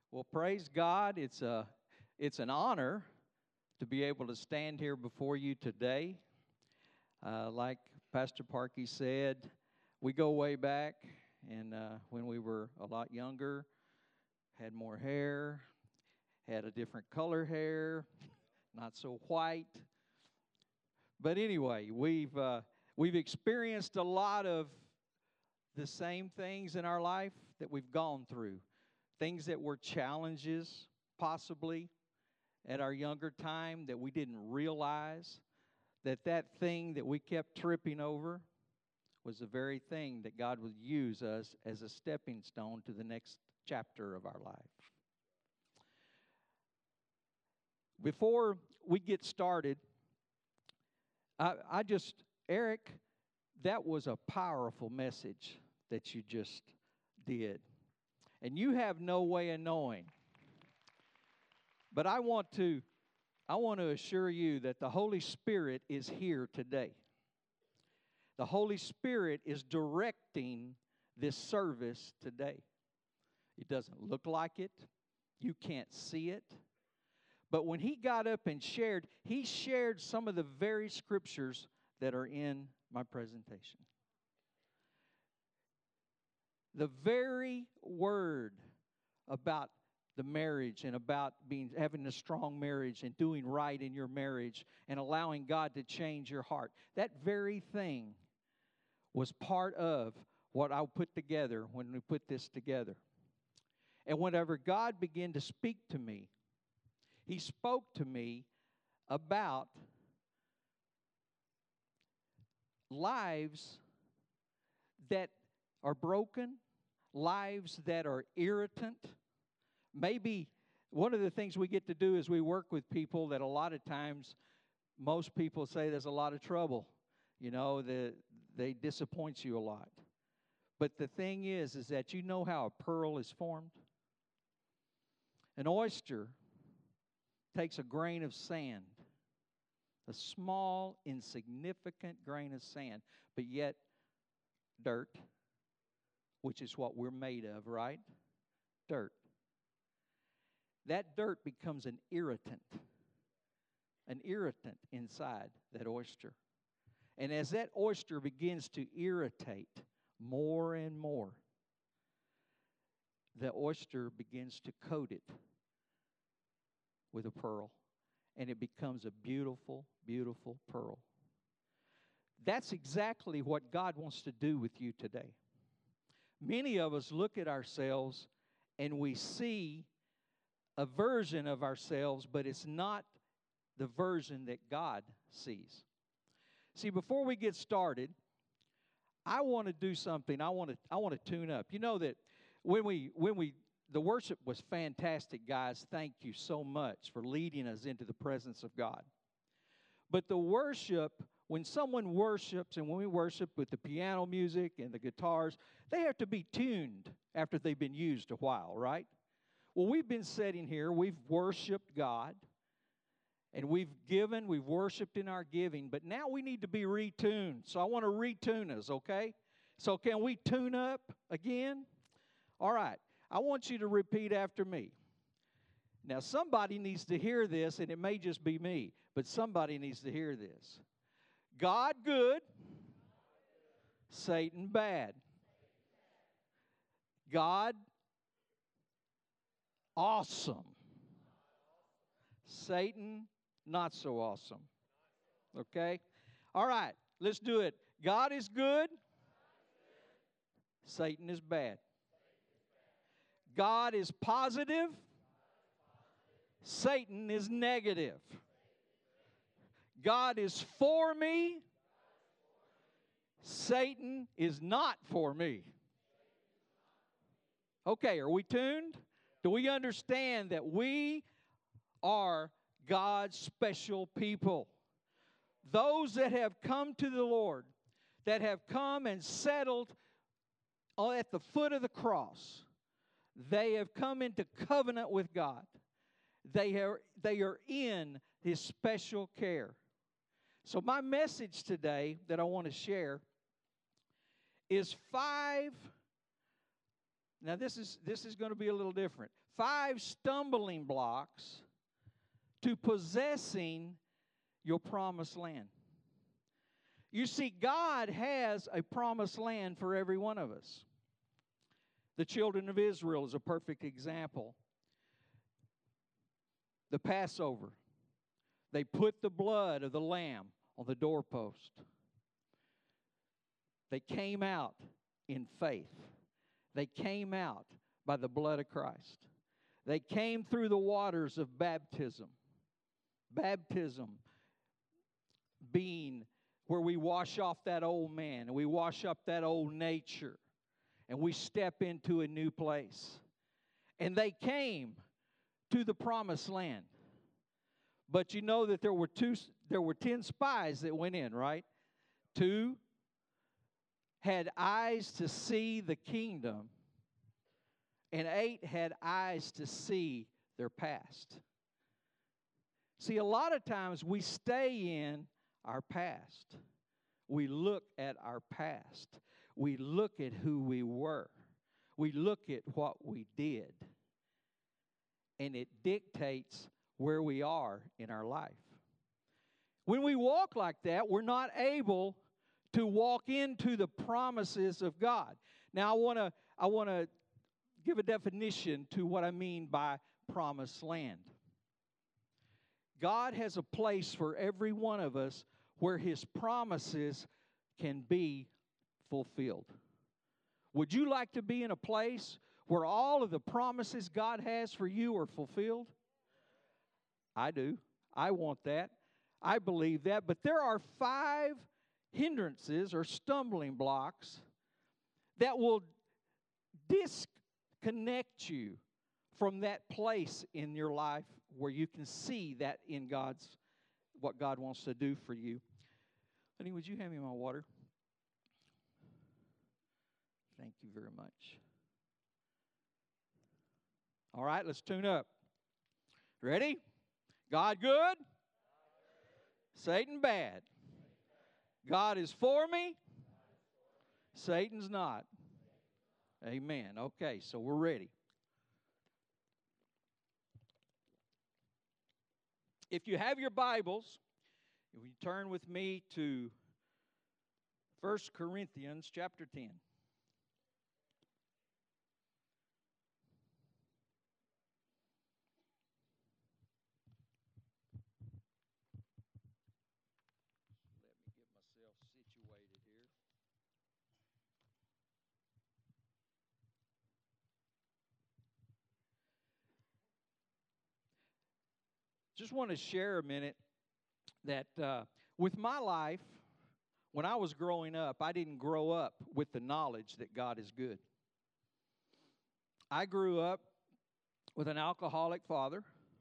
Well, praise God. It's an honor to be able to stand here before you today. Like Pastor Parkey said, we go way back, and when we were a lot younger, had more hair, had a different color hair, not so white. But anyway, we've experienced a lot of the same things in our life that we've gone through. Things that were challenges, possibly, at our younger time that we didn't realize that thing that we kept tripping over was the very thing that God would use us as a stepping stone to the next chapter of our life. Before we get started, Eric, that was a powerful message that you just did. And you have no way of knowing. But I want to assure you that the Holy Spirit is here today. The Holy Spirit is directing this service today. It doesn't look like it. You can't see it. But when he got up and shared, he shared some of the very scriptures that are in my presentation. The very word about the marriage and about having a strong marriage and doing right in your marriage and allowing God to change your heart, that very thing was part of what I put together when we put this together. And whenever God began to speak to me, He spoke to me about lives that are broken, lives that are irritant. Maybe one of the things we get to do is we work with people that a lot of times most people say there's a lot of trouble. You know, they disappoint you a lot. But the thing is that you know how a pearl is formed? An oyster takes a grain of sand, a small, insignificant grain of sand, but yet dirt, which is what we're made of, right? Dirt. That dirt becomes an irritant inside that oyster. And as that oyster begins to irritate more and more, the oyster begins to coat it with a pearl. And it becomes a beautiful, beautiful pearl. That's exactly what God wants to do with you today. Many of us look at ourselves and we see a version of ourselves, but it's not the version that God sees. See, before we get started, I want to do something. I want to tune up. You know that the worship was fantastic, guys. Thank you so much for leading us into the presence of God. But the worship, when someone worships and when we worship with the piano music and the guitars, they have to be tuned after they've been used a while, right? Well, we've been sitting here, we've worshiped God, and we've worshiped in our giving, but now we need to be retuned. So I want to retune us, okay? So can we tune up again? All right. I want you to repeat after me. Now, somebody needs to hear this, and it may just be me, but somebody needs to hear this. God good, Satan bad. God awesome. Satan not so awesome. Okay? All right, let's do it. God is good. Satan is bad. God is positive. Satan is negative. God is for me. Satan is not for me. Okay, are we tuned? Do we understand that we are God's special people? Those that have come to the Lord, that have come and settled at the foot of the cross, they have come into covenant with God. They are in His special care. So my message today that I want to share is 5. Now this is going to be a little different. 5 stumbling blocks to possessing your promised land. You see, God has a promised land for every one of us. The children of Israel is a perfect example. The Passover, they put the blood of the lamb on the doorpost. They came out in faith. They came out by the blood of Christ. They came through the waters of baptism. Baptism being where we wash off that old man and we wash up that old nature and we step into a new place. And they came to the promised land. But you know that there were 10 spies that went in, right? 2 had eyes to see the kingdom, and 8 had eyes to see their past. See, a lot of times we stay in our past. We look at our past. We look at who we were. We look at what we did. And it dictates where we are in our life. When we walk like that, we're not able to walk into the promises of God. Now, I want to give a definition to what I mean by promised land. God has a place for every one of us where His promises can be fulfilled. Would you like to be in a place where all of the promises God has for you are fulfilled? I do. I want that. I believe that. But there are 5 hindrances or stumbling blocks that will disconnect you from that place in your life where you can see that in what God wants to do for you. Honey, would you hand me my water? Thank you very much. All right, let's tune up. Ready? God good? Satan bad. God is for me. Satan's not. Amen. Okay, so we're ready. If you have your Bibles, if you turn with me to 1 Corinthians chapter 10. Just want to share a minute that with my life, when I was growing up, I didn't grow up with the knowledge that God is good. I grew up with an alcoholic father.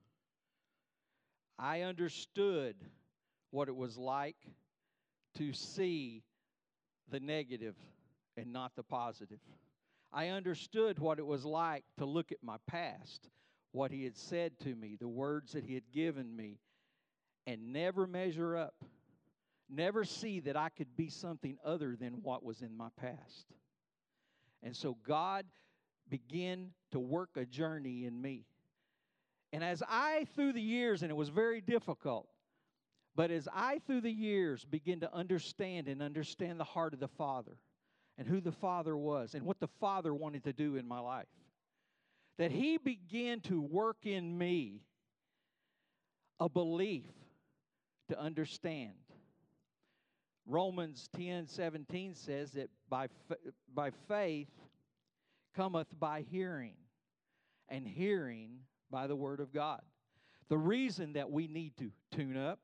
I understood what it was like to see the negative and not the positive. I understood what it was like to look at my past, what He had said to me, the words that He had given me, and never measure up, never see that I could be something other than what was in my past. And so God began to work a journey in me. And as I, through the years, and it was very difficult, but as I, through the years, began to understand the heart of the Father and who the Father was and what the Father wanted to do in my life, that He began to work in me a belief to understand. Romans 10:17 says that by faith cometh by hearing, and hearing by the Word of God. The reason that we need to tune up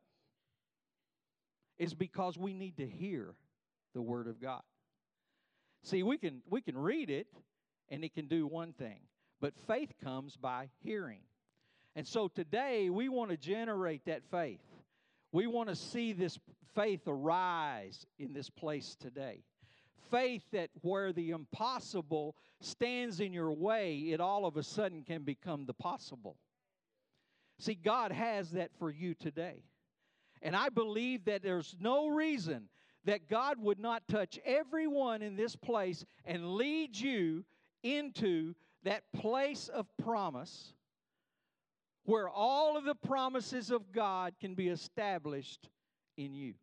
is because we need to hear the Word of God. See, we can read it, and it can do one thing. But faith comes by hearing. And so today, we want to generate that faith. We want to see this faith arise in this place today. Faith that where the impossible stands in your way, it all of a sudden can become the possible. See, God has that for you today. And I believe that there's no reason that God would not touch everyone in this place and lead you into that place of promise where all of the promises of God can be established in you.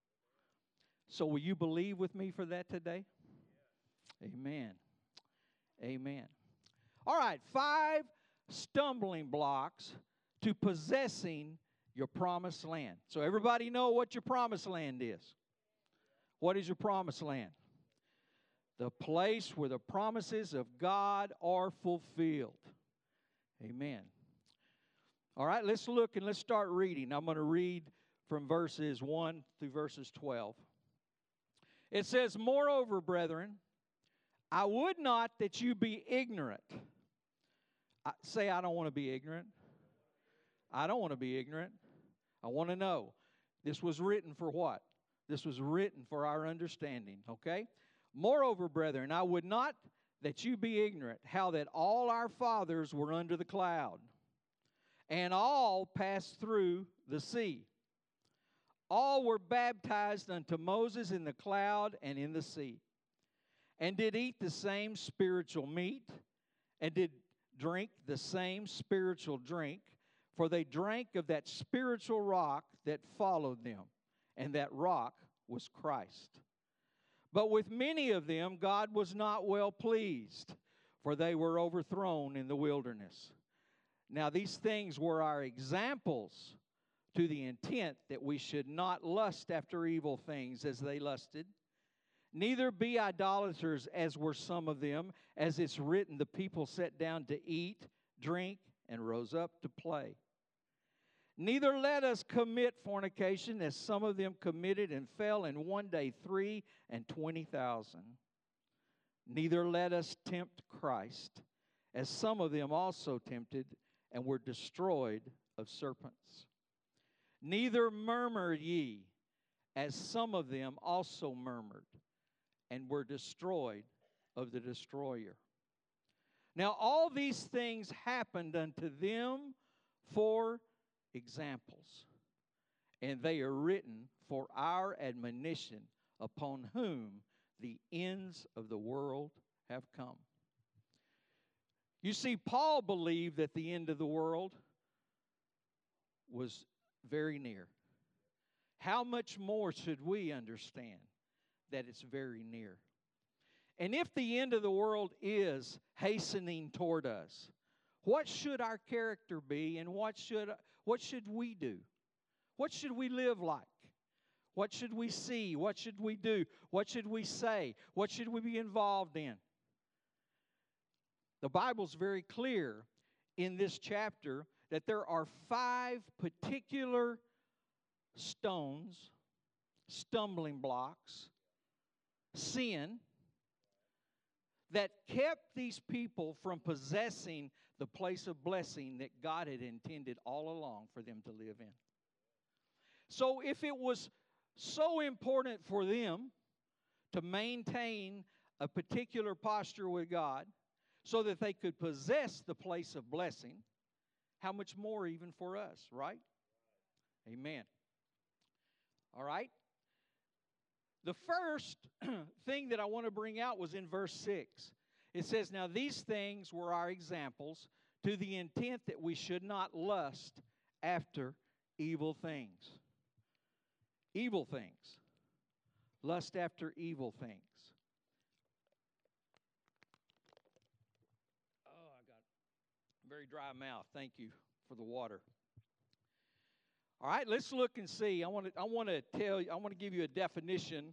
So will you believe with me for that today? Amen. Amen. All right, 5 stumbling blocks to possessing your promised land. So everybody know what your promised land is. What is your promised land? The place where the promises of God are fulfilled. Amen. All right, let's look and let's start reading. I'm going to read from verses 1 through verses 12. It says, "Moreover, brethren, I would not that you be ignorant." Say, I don't want to be ignorant. I don't want to be ignorant. I want to know. This was written for what? This was written for our understanding, okay? "Moreover, brethren, I would not that you be ignorant, how that all our fathers were under the cloud, and all passed through the sea. All were baptized unto Moses in the cloud and in the sea, and did eat the same spiritual meat, and did drink the same spiritual drink, for they drank of that spiritual rock that followed them, and that rock was Christ. But with many of them God was not well pleased, for they were overthrown in the wilderness. Now these things were our examples, to the intent that we should not lust after evil things as they lusted, neither be idolaters as were some of them, as it's written, the people sat down to eat, drink, and rose up to play. Neither let us commit fornication, as some of them committed and fell in one day 23,000. Neither let us tempt Christ, as some of them also tempted and were destroyed of serpents. Neither murmur ye, as some of them also murmured, and were destroyed of the destroyer. Now all these things happened unto them for examples, and they are written for our admonition, upon whom the ends of the world have come." You see, Paul believed that the end of the world was very near. How much more should we understand that it's very near? And if the end of the world is hastening toward us, what should our character be, and what should we do? What should we live like? What should we see? What should we do? What should we say? What should we be involved in? The Bible's very clear in this chapter that there are 5 particular stones, stumbling blocks, sin, that kept these people from possessing the place of blessing that God had intended all along for them to live in. So if it was so important for them to maintain a particular posture with God so that they could possess the place of blessing, how much more even for us, right? Amen. All right. The first thing that I want to bring out was in verse 6. It says, "Now these things were our examples, to the intent that we should not lust after evil things." Evil things. Lust after evil things. Oh, I got a very dry mouth. Thank you for the water. All right, let's look and see. I want to give you a definition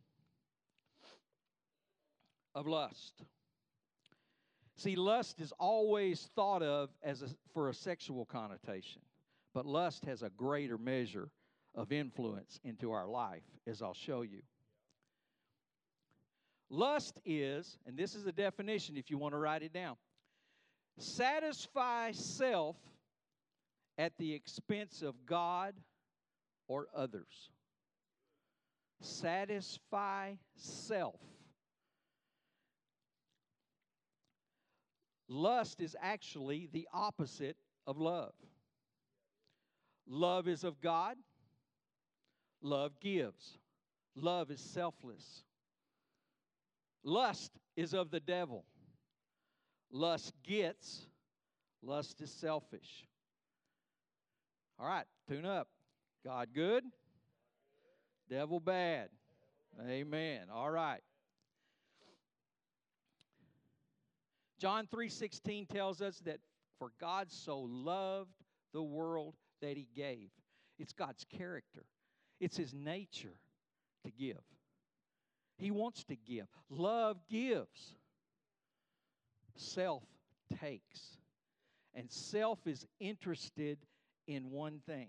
of lust. See, lust is always thought of for a sexual connotation, but lust has a greater measure of influence into our life, as I'll show you. Lust is, and this is a definition if you want to write it down, satisfy self at the expense of God or others. Satisfy self. Lust is actually the opposite of love. Love is of God. Love gives. Love is selfless. Lust is of the devil. Lust gets. Lust is selfish. All right, tune up. God good, devil bad. Amen. All right. John 3:16 tells us that for God so loved the world that he gave. It's God's character. It's his nature to give. He wants to give. Love gives. Self takes. And self is interested in one thing.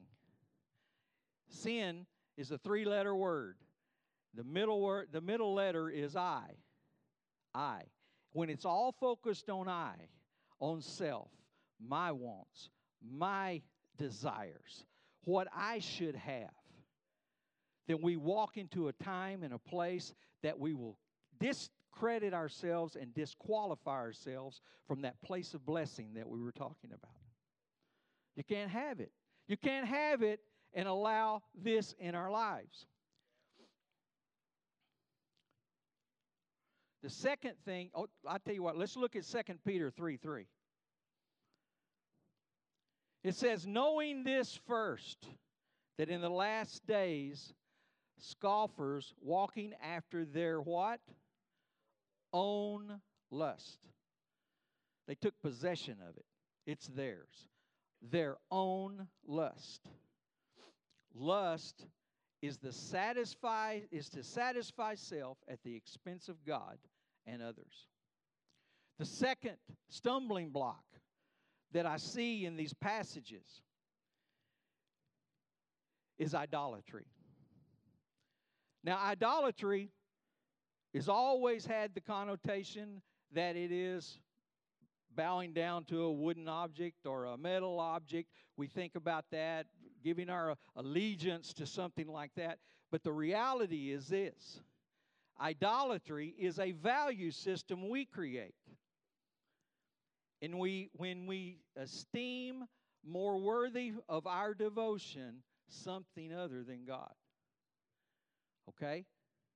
Sin is a 3-letter word. The middle letter is I. I. When it's all focused on I, on self, my wants, my desires, what I should have, then we walk into a time and a place that we will discredit ourselves and disqualify ourselves from that place of blessing that we were talking about. You can't have it. You can't have it and allow this in our lives. The second thing, I'll tell you what, let's look at 2 Peter 3:3. It says, knowing this first, that in the last days, scoffers walking after their what? Own lust. They took possession of it. It's theirs. Their own lust. Lust is to satisfy self at the expense of God and others. The second stumbling block that I see in these passages is idolatry. Now, idolatry has always had the connotation that it is bowing down to a wooden object or a metal object. We think about that, giving our allegiance to something like that. But the reality is this. Idolatry is a value system we create. And when we esteem more worthy of our devotion something other than God. Okay?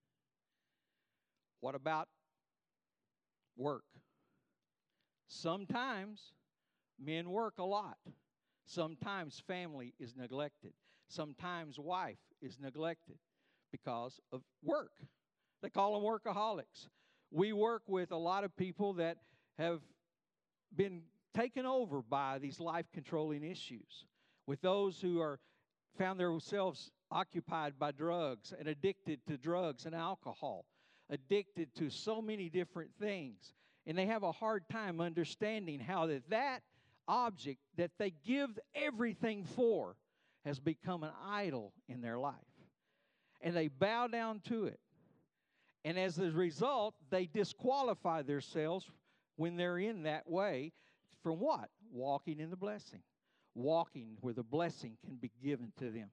What about work? Sometimes men work a lot. Sometimes family is neglected. Sometimes wife is neglected because of work. They call them workaholics. We work with a lot of people that have been taken over by these life-controlling issues. With those who are found themselves occupied by drugs and addicted to drugs and alcohol, addicted to so many different things. And they have a hard time understanding how that object that they give everything for has become an idol in their life. And they bow down to it. And as a result, they disqualify themselves when they're in that way from what? Walking in the blessing. Walking where the blessing can be given to them.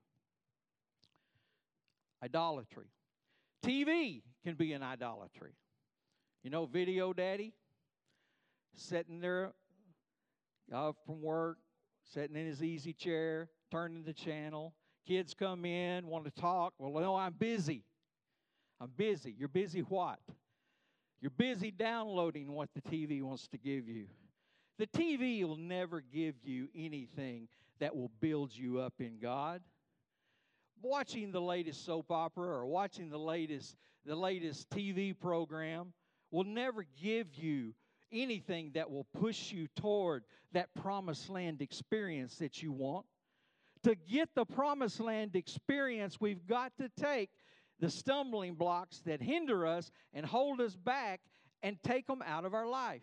Idolatry. TV can be an idolatry. You know, Video Daddy, sitting there from work, sitting in his easy chair, turning the channel. Kids come in, want to talk. Well, no, I'm busy. I'm busy. You're busy what? You're busy downloading what the TV wants to give you. The TV will never give you anything that will build you up in God. Watching the latest soap opera or watching the latest TV program will never give you anything that will push you toward that promised land experience that you want. To get the promised land experience, we've got to take the stumbling blocks that hinder us and hold us back and take them out of our life.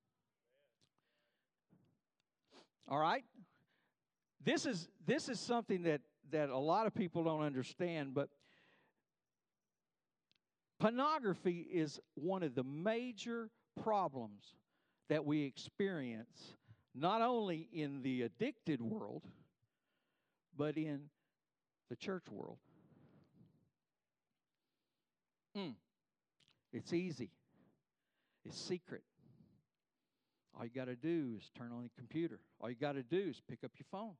All right? This is something that a lot of people don't understand, but pornography is one of the major problems that we experience, not only in the addicted world, but in the church world. It's easy. It's secret. All you got to do is turn on the computer. All you got to do is pick up your phone.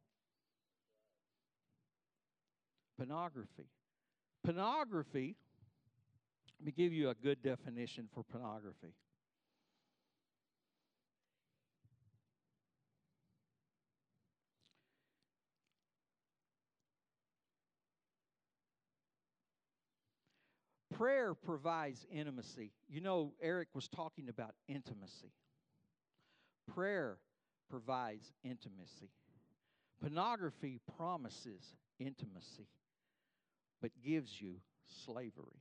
Pornography. Pornography, let me give you a good definition for pornography. Prayer provides intimacy. You know, Eric was talking about intimacy. Prayer provides intimacy. Pornography promises intimacy, but gives you slavery.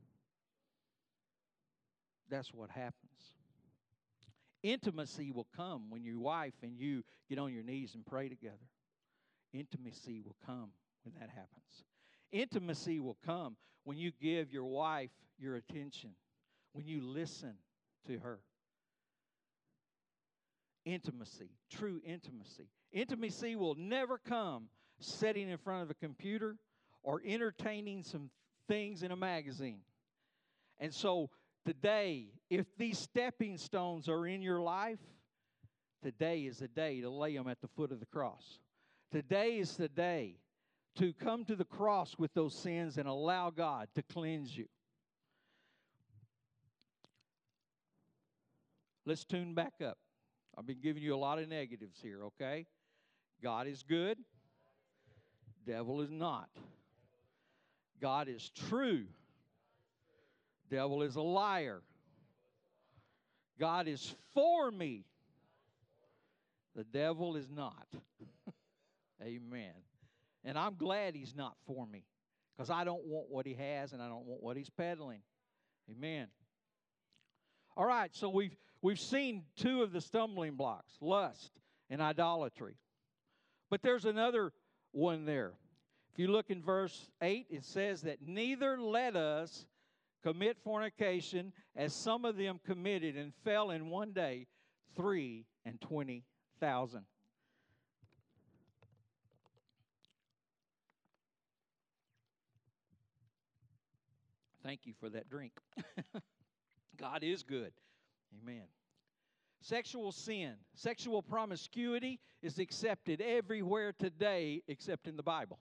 That's what happens. Intimacy will come when your wife and you get on your knees and pray together. Intimacy will come when that happens. Intimacy will come when you give your wife your attention, when you listen to her. Intimacy, true intimacy. Intimacy will never come sitting in front of a computer or entertaining some things in a magazine. And so today, if these stepping stones are in your life, today is the day to lay them at the foot of the cross. Today is the day to come to the cross with those sins and allow God to cleanse you. Let's tune back up. I've been giving you a lot of negatives here, okay? God is good. Devil is not. God is true. Devil is a liar. God is for me. The devil is not. Amen. And I'm glad he's not for me, because I don't want what he has and I don't want what he's peddling. Amen. All right, so we've seen two of the stumbling blocks, lust and idolatry. But there's another one there. If you look in verse 8, it says that neither let us commit fornication, as some of them committed and fell in one day 23,000. Thank you for that drink. God is good. Amen. Sexual sin, sexual promiscuity is accepted everywhere today except in the Bible.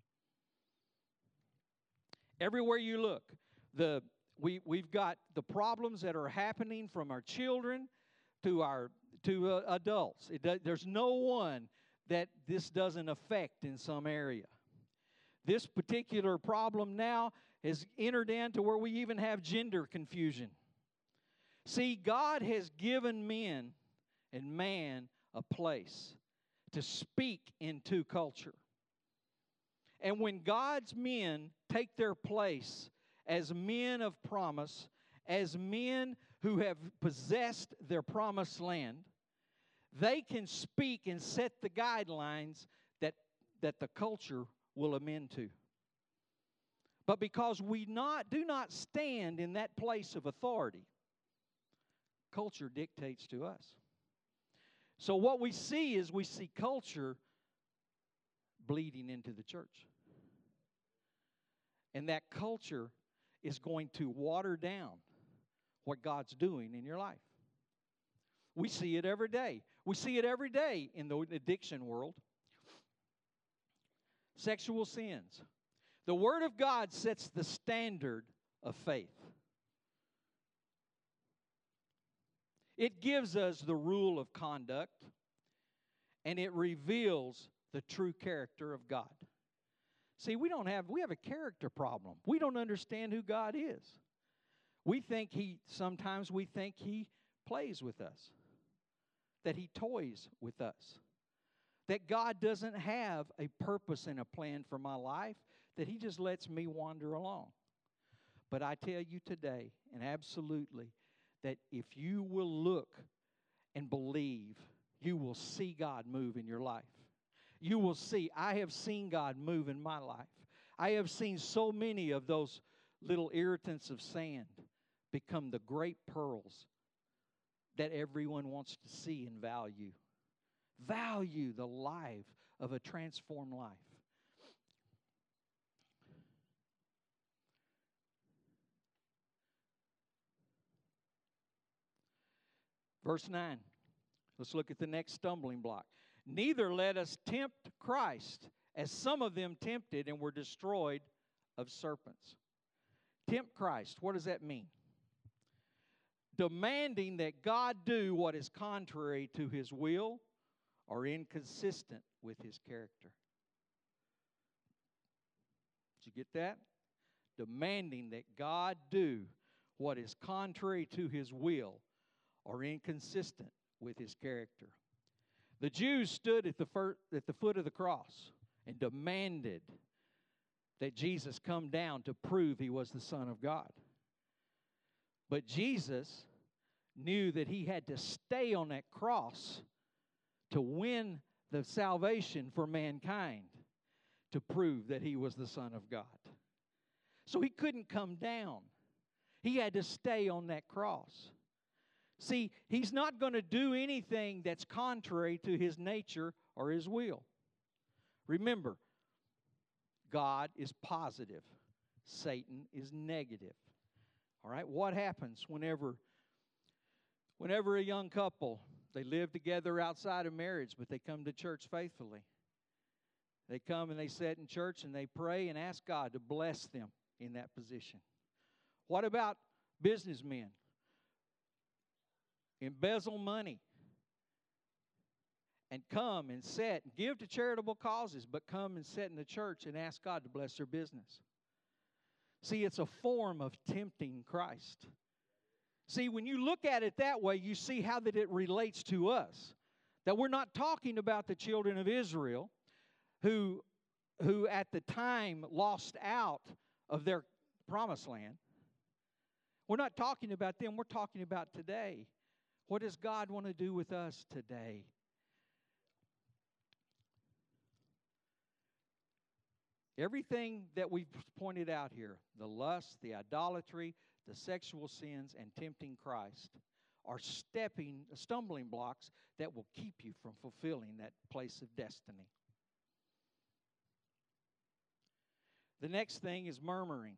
Everywhere you look, we've got the problems that are happening from our children to adults. There's no one that this doesn't affect in some area. This particular problem now has entered into where we even have gender confusion. See, God has given men and man a place to speak into culture. And when God's men take their place as men of promise, as men who have possessed their promised land, they can speak and set the guidelines that the culture will amend to. But because we do not stand in that place of authority, culture dictates to us. So what we see is we see culture bleeding into the church. And that culture is going to water down what God's doing in your life. We see it every day. We see it every day in the addiction world. Sexual sins. The Word of God sets the standard of faith. It gives us the rule of conduct, and it reveals the true character of God. See, we have a character problem. We don't understand who God is. Sometimes we think He plays with us, that He toys with us, that God doesn't have a purpose and a plan for my life, that He just lets me wander along. But I tell you today, and absolutely, that if you will look and believe, you will see God move in your life. You will see. I have seen God move in my life. I have seen so many of those little irritants of sand become the great pearls that everyone wants to see and value. Value the life of a transformed life. Verse 9. Let's look at the next stumbling block. Neither let us tempt Christ, as some of them tempted and were destroyed of serpents. Tempt Christ, what does that mean? Demanding that God do what is contrary to His will or inconsistent with His character. Did you get that? demanding that God do what is contrary to his will or inconsistent with his character. The Jews stood at the foot of the cross and demanded that Jesus come down to prove he was the Son of God. But Jesus knew that he had to stay on that cross to win the salvation for mankind, to prove that he was the Son of God. So he couldn't come down. He had to stay on that cross. See, he's not going to do anything that's contrary to his nature or his will. Remember, God is positive. Satan is negative. All right, what happens whenever a young couple, they live together outside of marriage, but they come to church faithfully? They come and they sit in church and they pray and ask God to bless them in that position. What about businessmen? Embezzle money and come and sit and give to charitable causes, but come and sit in the church and ask God to bless their business. See, it's a form of tempting Christ. See, when you look at it that way, you see how that it relates to us. That we're not talking about the children of Israel who at the time lost out of their promised land. We're not talking about them. We're talking about today. What does God want to do with us today? Everything that we've pointed out here, the lust, the idolatry, the sexual sins, and tempting Christ, are stumbling blocks that will keep you from fulfilling that place of destiny. The next thing is murmuring.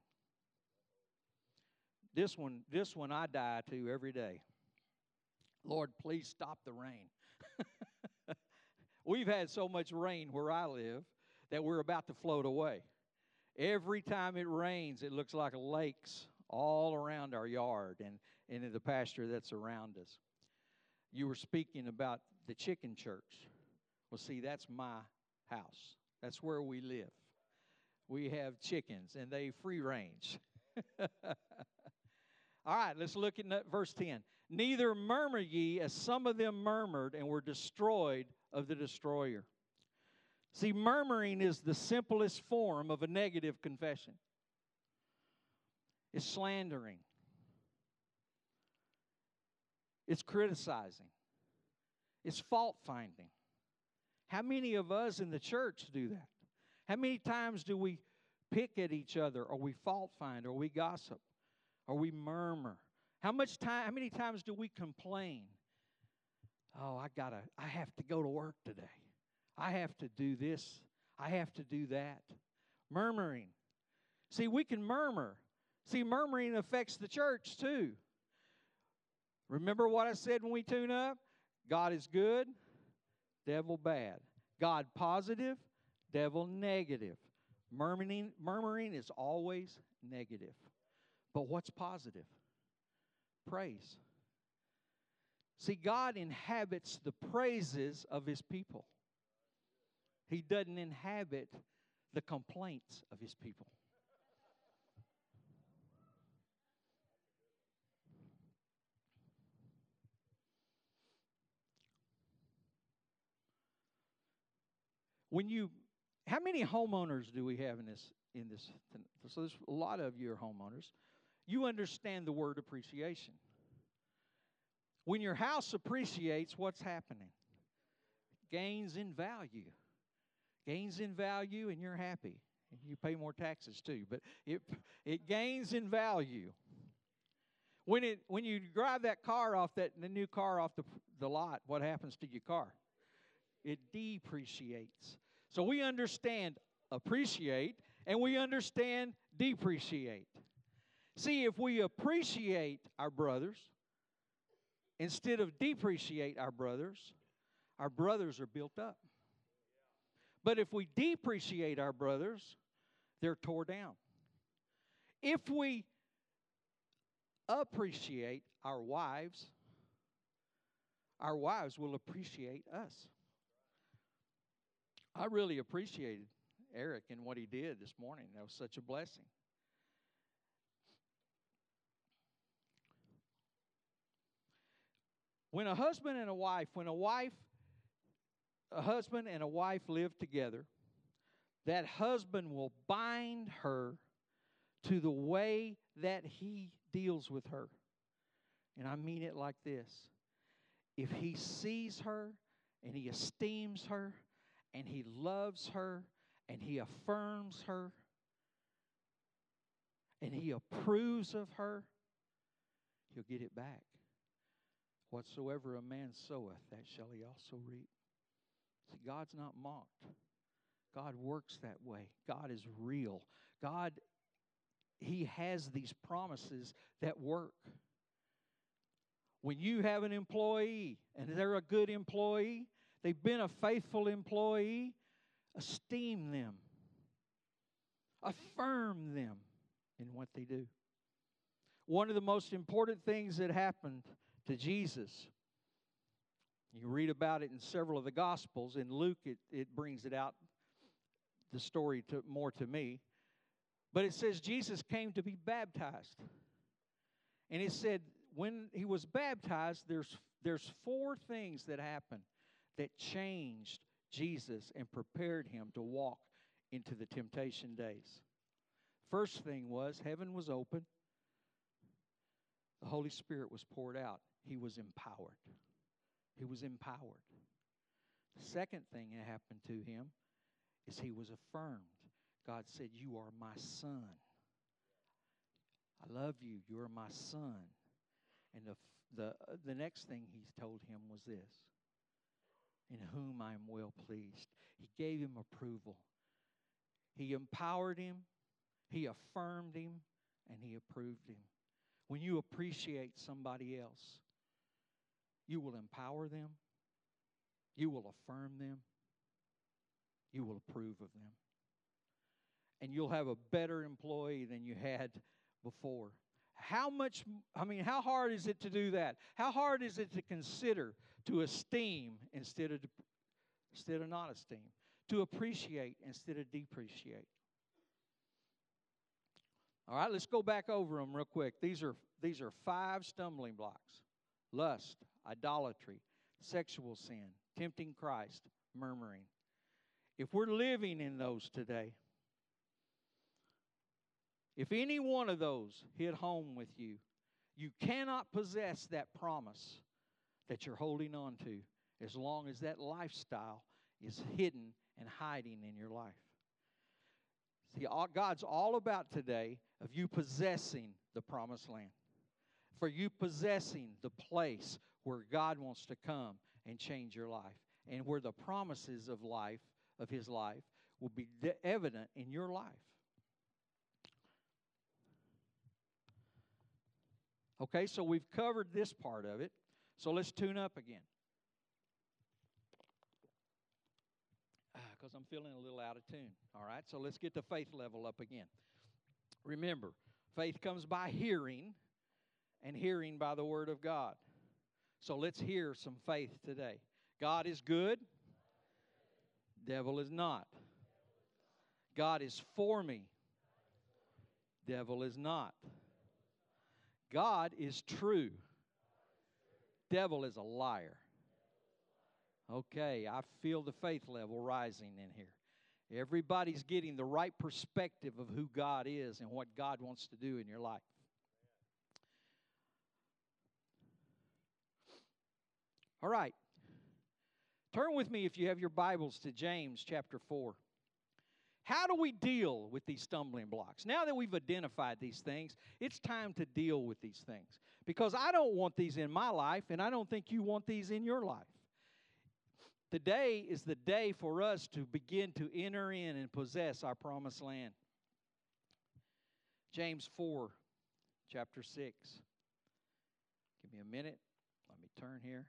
This one I die to every day. Lord, please stop the rain. We've had so much rain where I live that we're about to float away. Every time it rains, it looks like lakes all around our yard and in the pasture that's around us. You were speaking about the chicken church. Well, see, that's my house. That's where we live. We have chickens, and they free range. All right, let's look at verse 10. Neither murmur ye, as some of them murmured and were destroyed of the destroyer. See, murmuring is the simplest form of a negative confession. It's slandering. It's criticizing. It's fault-finding. How many of us in the church do that? How many times do we pick at each other, or we fault-find, or we gossip, or we murmur? How many times do we complain? Oh, I have to go to work today. I have to do this. I have to do that. Murmuring. See, we can murmur. See, murmuring affects the church too. Remember what I said when we tune up? God is good, devil bad. God positive, devil negative. Murmuring is always negative. But what's positive? Praise. See, God inhabits the praises of his people. He doesn't inhabit the complaints of his people. How many homeowners do we have in this? So there's a lot of you are homeowners. You understand the word appreciation. When your house appreciates, what's happening? Gains in value. Gains in value, and you're happy. You pay more taxes too, but it gains in value. When you drive that car off the new car off the lot, what happens to your car? It depreciates. So we understand appreciate and we understand depreciate. See, if we appreciate our brothers instead of depreciate our brothers are built up. But if we depreciate our brothers, they're tore down. If we appreciate our wives will appreciate us. I really appreciated Eric and what he did this morning. That was such a blessing. When a husband and a wife, a husband and a wife live together, that husband will bind her to the way that he deals with her. And I mean it like this. If he sees her and he esteems her and he loves her and he affirms her and he approves of her, he'll get it back. Whatsoever a man soweth, that shall he also reap. See, God's not mocked. God works that way. God is real. God, He has these promises that work. When you have an employee and they're a good employee, they've been a faithful employee, esteem them. Affirm them in what they do. One of the most important things that happened to Jesus, you read about it in several of the Gospels. In Luke, it brings it out, the story more to me. But it says Jesus came to be baptized. And it said when he was baptized, there's 4 things that happened that changed Jesus and prepared him to walk into the temptation days. First thing was heaven was open. The Holy Spirit was poured out. He was empowered. He was empowered. The second thing that happened to him is he was affirmed. God said, "You are my son. I love you. You are my son." And the next thing he told him was this: "In whom I am well pleased." He gave him approval. He empowered him, he affirmed him, and he approved him. When you appreciate somebody else, you will empower them, you will affirm them, you will approve of them. And you'll have a better employee than you had before. How hard is it to do that? How hard is it to consider, to esteem instead of not esteem, to appreciate instead of depreciate? All right, let's go back over them real quick. These are 5 stumbling blocks: lust, idolatry, sexual sin, tempting Christ, murmuring. If we're living in those today, if any one of those hit home with you, you cannot possess that promise that you're holding on to as long as that lifestyle is hidden and hiding in your life. See, God's all about today of you possessing the promised land, for you possessing the place where God wants to come and change your life, and where the promises of life, of His life, will be evident in your life. Okay, so we've covered this part of it. So let's tune up again. Because I'm feeling a little out of tune. All right, so let's get the faith level up again. Remember, faith comes by hearing, and hearing by the Word of God. So let's hear some faith today. God is good. Devil is not. God is for me. Devil is not. God is true. Devil is a liar. Okay, I feel the faith level rising in here. Everybody's getting the right perspective of who God is and what God wants to do in your life. All right. Turn with me, if you have your Bibles, to James chapter 4. How do we deal with these stumbling blocks? Now that we've identified these things, it's time to deal with these things. Because I don't want these in my life, and I don't think you want these in your life. Today is the day for us to begin to enter in and possess our promised land. James 4, chapter 6. Give me a minute. Let me turn here.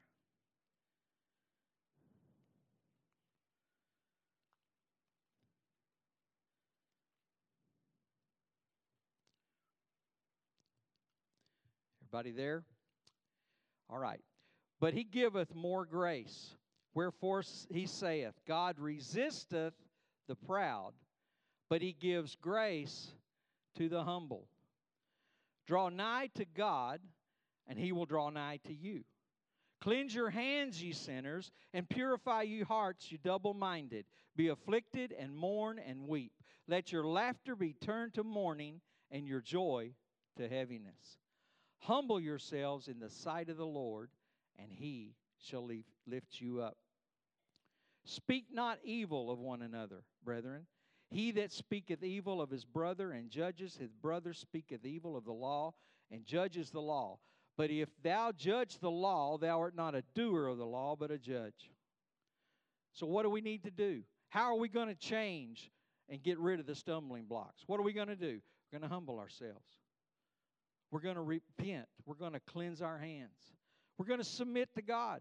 Everybody there? All right. But He giveth more grace. Wherefore He saith, God resisteth the proud, but He gives grace to the humble. Draw nigh to God, and He will draw nigh to you. Cleanse your hands, ye sinners, and purify ye hearts, ye double-minded. Be afflicted, and mourn, and weep. Let your laughter be turned to mourning, and your joy to heaviness. Humble yourselves in the sight of the Lord, and He shall lift you up. Speak not evil of one another, brethren. He that speaketh evil of his brother and judges his brother speaketh evil of the law and judges the law. But if thou judge the law, thou art not a doer of the law, but a judge. So what do we need to do? How are we going to change and get rid of the stumbling blocks? What are we going to do? We're going to humble ourselves. We're going to repent. We're going to cleanse our hands. We're going to submit to God.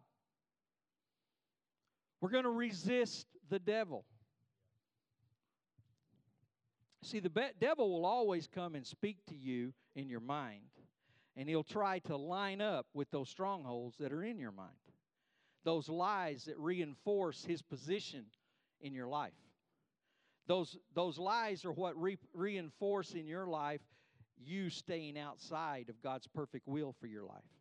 We're going to resist the devil. See, the devil will always come and speak to you in your mind, and he'll try to line up with those strongholds that are in your mind, those lies that reinforce his position in your life. Those lies are what reinforce in your life you staying outside of God's perfect will for your life.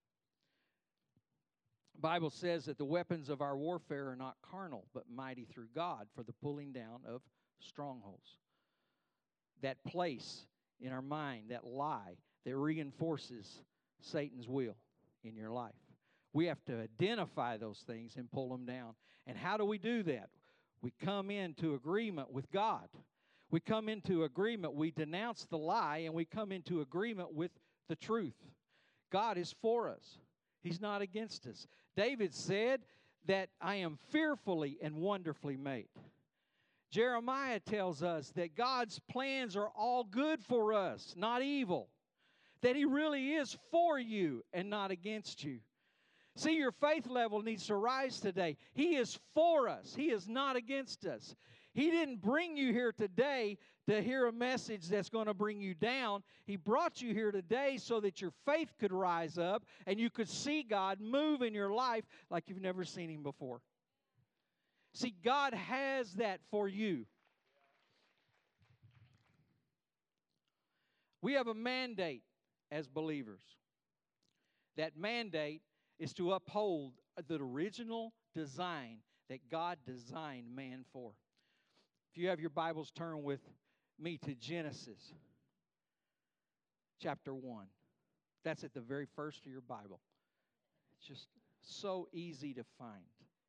The Bible says that the weapons of our warfare are not carnal, but mighty through God for the pulling down of strongholds. That place in our mind, that lie that reinforces Satan's will in your life. We have to identify those things and pull them down. And how do we do that? We come into agreement with God. We come into agreement. We denounce the lie, and we come into agreement with the truth. God is for us. He's not against us. David said that I am fearfully and wonderfully made. Jeremiah tells us that God's plans are all good for us, not evil. That He really is for you and not against you. See, your faith level needs to rise today. He is for us. He is not against us. He didn't bring you here today to hear a message that's going to bring you down. He brought you here today so that your faith could rise up and you could see God move in your life like you've never seen Him before. See, God has that for you. We have a mandate as believers. That mandate is to uphold the original design that God designed man for. If you have your Bibles, turn with me to Genesis chapter 1. That's at the very first of your Bible. It's just so easy to find.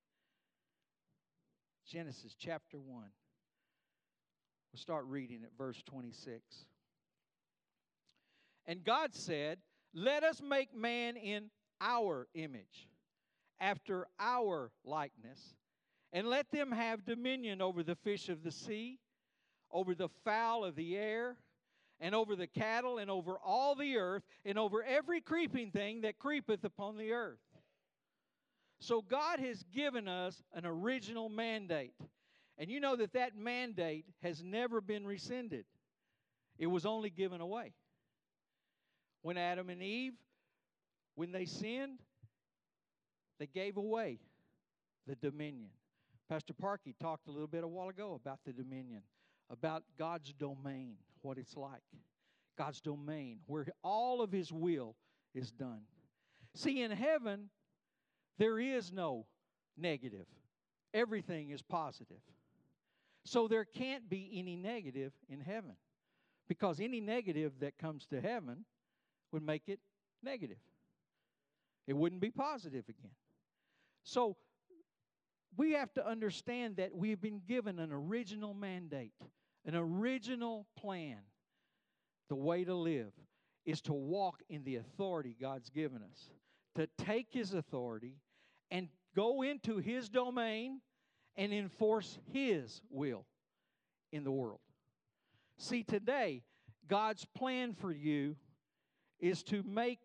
Genesis chapter 1. We'll start reading at verse 26. And God said, let us make man in our image, after our likeness, and let them have dominion over the fish of the sea, over the fowl of the air, and over the cattle, and over all the earth, and over every creeping thing that creepeth upon the earth. So God has given us an original mandate. And you know that that mandate has never been rescinded. It was only given away. When Adam and Eve, when they sinned, they gave away the dominion. Pastor Parkey talked a little bit a while ago about the dominion, about God's domain, what it's like. God's domain, where all of His will is done. See, in heaven, there is no negative. Everything is positive. So there can't be any negative in heaven, because any negative that comes to heaven would make it negative. It wouldn't be positive again. So we have to understand that we've been given an original mandate, an original plan. The way to live is to walk in the authority God's given us, to take His authority and go into His domain and enforce His will in the world. See, today, God's plan for you is to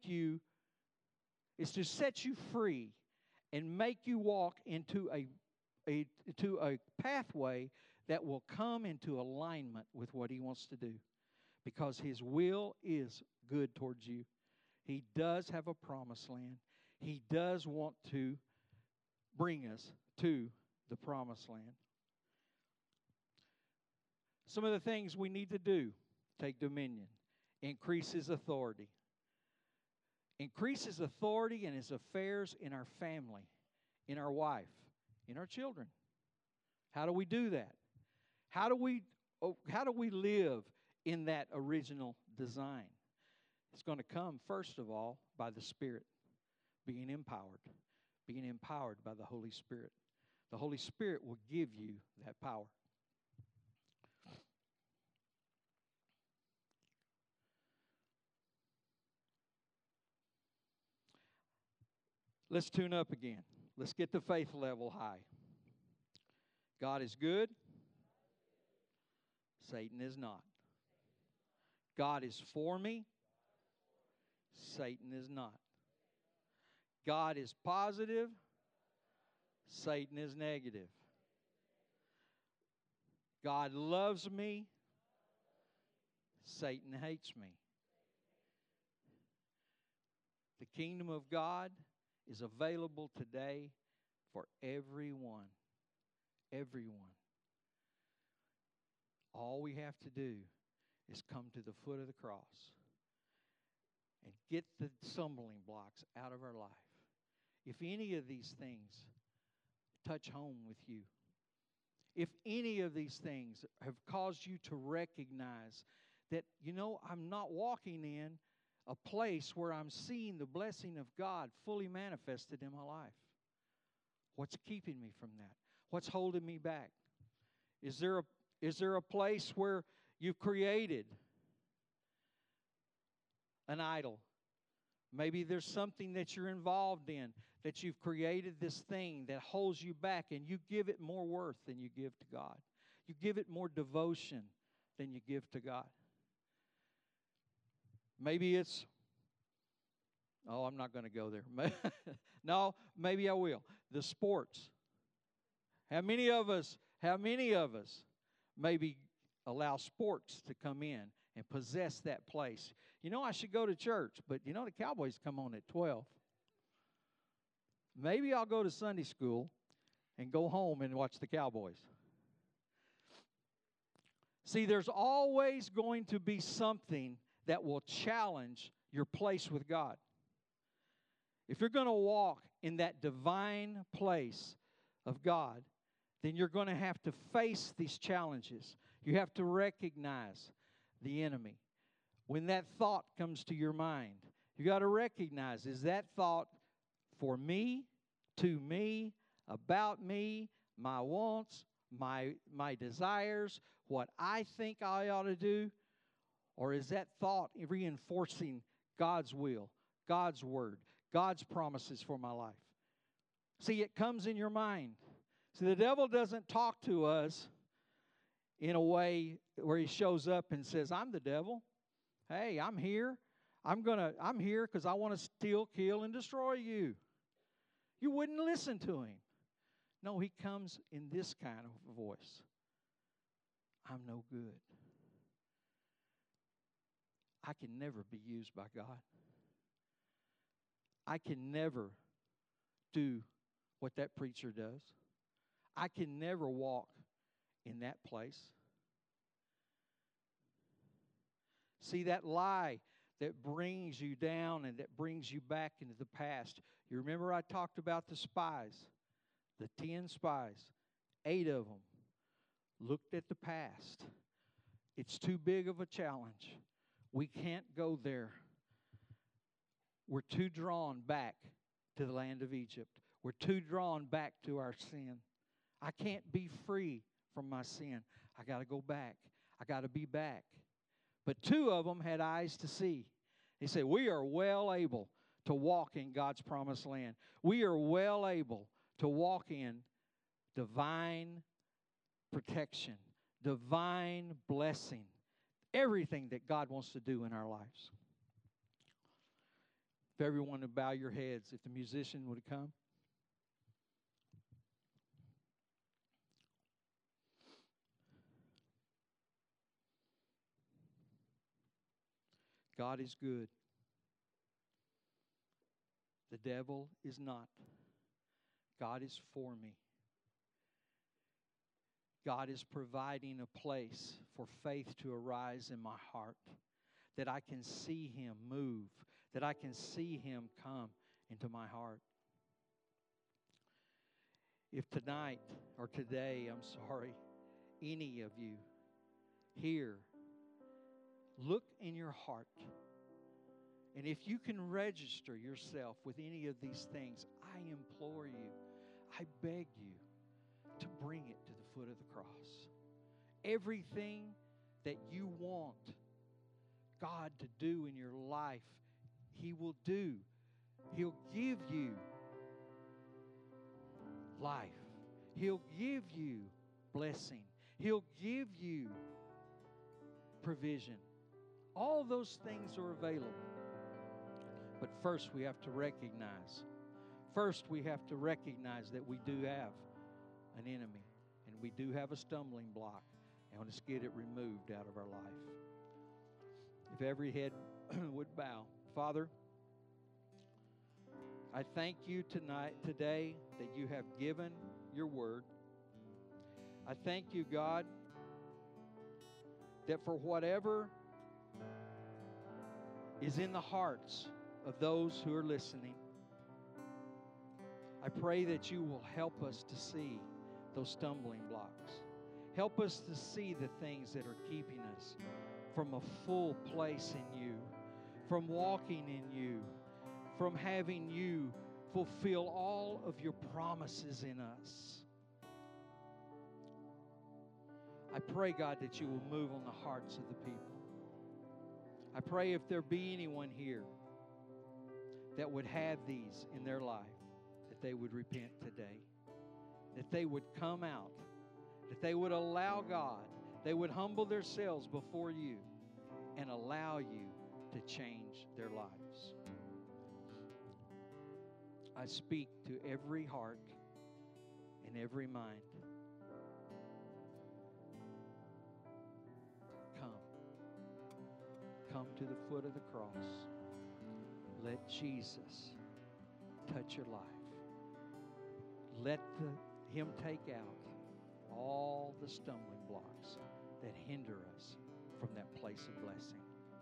set you free and make you walk into a pathway that will come into alignment with what He wants to do. Because His will is good towards you. He does have a promised land. He does want to bring us to the promised land. Some of the things we need to do: take dominion, increase His authority. Increase His authority and His affairs in our family, in our wife, in our children. How do we do that? How do we live in that original design? It's going to come, first of all, by the Spirit, being empowered by the Holy Spirit. The Holy Spirit will give you that power. Let's tune up again. Let's get the faith level high. God is good. Satan is not. God is for me. Satan is not. God is positive. Satan is negative. God loves me. Satan hates me. The kingdom of God is available today for everyone. Everyone. All we have to do is come to the foot of the cross and get the stumbling blocks out of our life. If any of these things touch home with you, if any of these things have caused you to recognize that, I'm not walking in a place where I'm seeing the blessing of God fully manifested in my life, what's keeping me from that? What's holding me back? Is there a place where you've created an idol? Maybe there's something that you're involved in, that you've created this thing that holds you back, and you give it more worth than you give to God. You give it more devotion than you give to God. Maybe it's, I'm not going to go there. No, maybe I will. The sports. How many of us maybe allow sports to come in and possess that place? I should go to church, but the Cowboys come on at 12. Maybe I'll go to Sunday school and go home and watch the Cowboys. See, there's always going to be something that will challenge your place with God. If you're going to walk in that divine place of God, then you're going to have to face these challenges. You have to recognize the enemy. When that thought comes to your mind, you got to recognize, is that thought for me, to me, about me, my wants, my desires, what I think I ought to do? Or is that thought reinforcing God's will, God's word, God's promises for my life? See, it comes in your mind. See, the devil doesn't talk to us in a way where he shows up and says, I'm the devil. Hey, I'm here. I'm here because I want to steal, kill, and destroy you. You wouldn't listen to him. No, he comes in this kind of voice. I'm no good. I can never be used by God. I can never do what that preacher does. I can never walk in that place. See, that lie that brings you down and that brings you back into the past. You remember I talked about the spies, the 10 spies, 8 of them looked at the past. It's too big of a challenge. We can't go there. We're too drawn back to the land of Egypt. We're too drawn back to our sin. I can't be free from my sin. I got to go back. I got to be back. But 2 of them had eyes to see. He said, we are well able to walk in God's promised land. We are well able to walk in divine protection, divine blessing, everything that God wants to do in our lives. If everyone would bow your heads, if the musician would come. God is good. The devil is not. God is for me. God is providing a place for faith to arise in my heart, that I can see Him move, that I can see Him come into my heart. If tonight or today, I'm sorry, any of you here, look in your heart. And if you can register yourself with any of these things, I implore you, I beg you to bring it to the foot of the cross. Everything that you want God to do in your life, He will do. He'll give you life. He'll give you blessing. He'll give you provision. All those things are available. But first we have to recognize. First we have to recognize that we do have an enemy. And we do have a stumbling block. And let's get it removed out of our life. If every head would bow. Father, I thank you today that you have given your word. I thank you, God, that for whatever is in the hearts of those who are listening, I pray that you will help us to see those stumbling blocks. Help us to see the things that are keeping us from a full place in you, from walking in you, from having you fulfill all of your promises in us. I pray, God, that you will move on the hearts of the people. I pray if there be anyone here that would have these in their life, that they would repent today, that they would come out, that they would allow God, they would humble themselves before you and allow you to change their lives. I speak to every heart and every mind. Come to the foot of the cross. Let Jesus touch your life. Let Him take out all the stumbling blocks that hinder us from that place of blessing.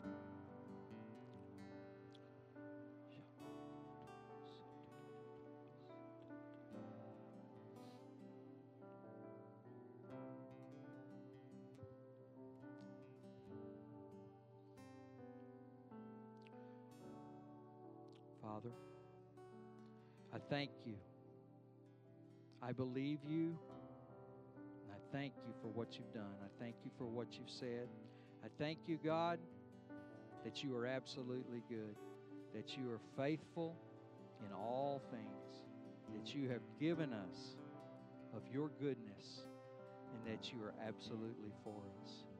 Father, I thank you. I believe you. And I thank you for what you've done. I thank you for what you've said. I thank you, God, that you are absolutely good, that you are faithful in all things, that you have given us of your goodness, and that you are absolutely for us.